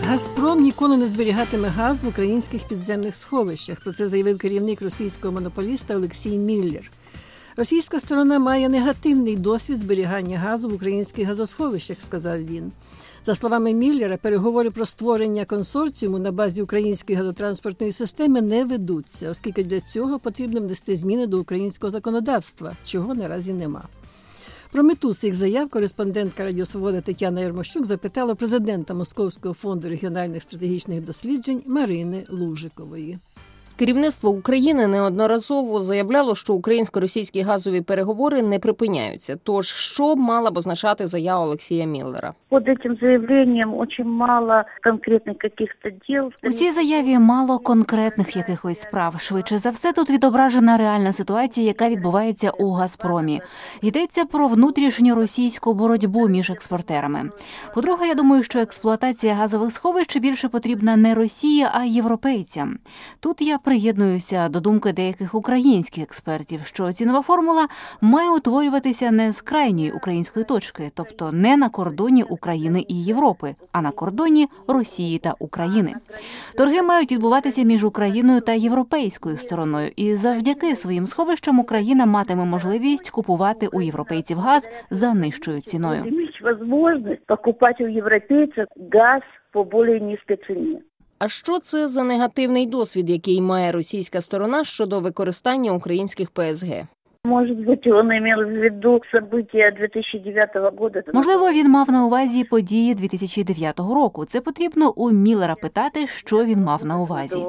«Газпром» ніколи не зберігатиме газ в українських підземних сховищах. Про це заявив керівник російського монополіста Олексій Міллер. Російська сторона має негативний досвід зберігання газу в українських газосховищах, сказав він. За словами Міллера, переговори про створення консорціуму на базі української газотранспортної системи не ведуться, оскільки для цього потрібно внести зміни до українського законодавства, чого наразі нема. Про мету цих заяв кореспондентка Радіо Свобода Тетяна Ярмощук запитала президента Московського фонду регіональних стратегічних досліджень Марини Лужикової. Керівництво України неодноразово заявляло, що українсько-російські газові переговори не припиняються. Тож, що мала б означати заява Олексія Міллера? Під цим заявленням дуже мало конкретних якихось діл. У цій заяві мало конкретних якихось справ. Швидше за все, тут відображена реальна ситуація, яка відбувається у «Газпромі». Йдеться про внутрішню російську боротьбу між експортерами. По-друге, я думаю, що експлуатація газових сховищ більше потрібна не Росії, а європейцям. Тут я приєднуюся до думки деяких українських експертів, що цінова формула має утворюватися не з крайньої української точки, тобто не на кордоні України і Європи, а на кордоні Росії та України. Торги мають відбуватися між Україною та європейською стороною, і завдяки своїм сховищам Україна матиме можливість купувати у європейців газ за нижчою ціною. Мати можливість купувати у європейців газ по більш низькій ціні. А що це за негативний досвід, який має російська сторона щодо використання українських ПСГ? Можливо, він мав на увазі події 2009 року. Це потрібно у Міллера питати, що він мав на увазі.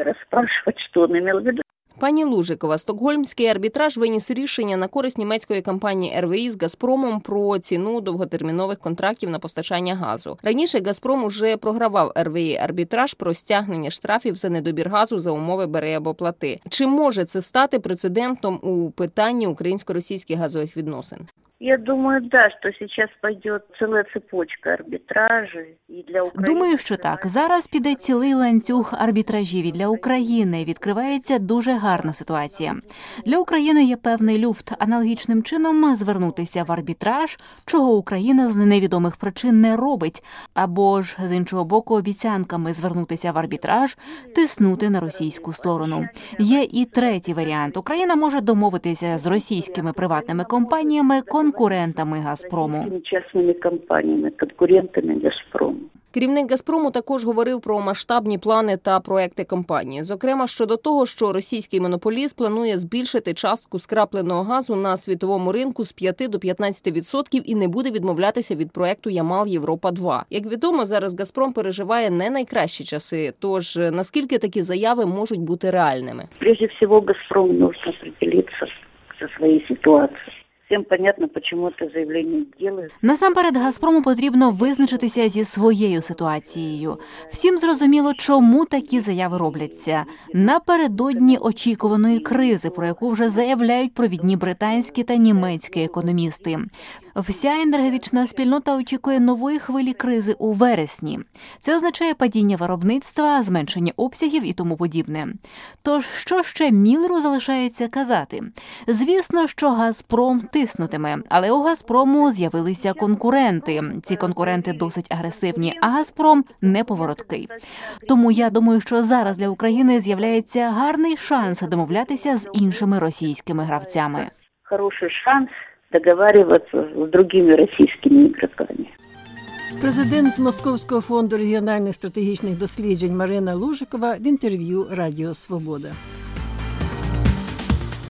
Пані Лужикова, стокгольмський арбітраж виніс рішення на користь німецької компанії РВІ з «Газпромом» про ціну довготермінових контрактів на постачання газу. Раніше «Газпром» уже програвав РВІ арбітраж про стягнення штрафів за недобір газу за умови «бери або плати». Чи може це стати прецедентом у питанні українсько-російських газових відносин? Я думаю, да, що зараз піде ціла цепочка арбітражів і для України. Думаю, що так. Зараз піде цілий ланцюг арбітражів і для України. Відкривається дуже гарна ситуація. Для України є певний люфт. Аналогічним чином звернутися в арбітраж, чого Україна з невідомих причин не робить. Або ж, з іншого боку, обіцянками звернутися в арбітраж, тиснути на російську сторону. Є і третій варіант. Україна може домовитися з російськими приватними компаніями, конкурентами «Газпрому». Частними компаніями, конкурентами «Газпрому». Керівник «Газпрому» також говорив про масштабні плани та проекти компанії. Зокрема, щодо того, що російський монополіст планує збільшити частку скрапленого газу на світовому ринку з 5 до 15% і не буде відмовлятися від проекту «Ямал-Європа-2». Як відомо, зараз «Газпром» переживає не найкращі часи. Тож, наскільки такі заяви можуть бути реальними? Прежде всього, «Газпрому» нужно определиться зі своєю ситуацією. Всім понятно, чому це заявлення роблять. Насамперед, «Газпрому» потрібно визначитися зі своєю ситуацією. Всім зрозуміло, чому такі заяви робляться. Напередодні очікуваної кризи, про яку вже заявляють провідні британські та німецькі економісти. Вся енергетична спільнота очікує нової хвилі кризи у вересні. Це означає падіння виробництва, зменшення обсягів і тому подібне. Тож, що ще Міллеру залишається казати? Звісно, що «Газпром» тиснутиме, але у «Газпрому» з'явилися конкуренти. Ці конкуренти досить агресивні, а «Газпром» неповороткий. Тому я думаю, що зараз для України з'являється гарний шанс домовлятися з іншими російськими гравцями. Хороший шанс договариваться з другими російськими ігроками. Президент Московського фонду регіональних стратегічних досліджень Марина Лужикова в інтерв'ю Радіо Свобода.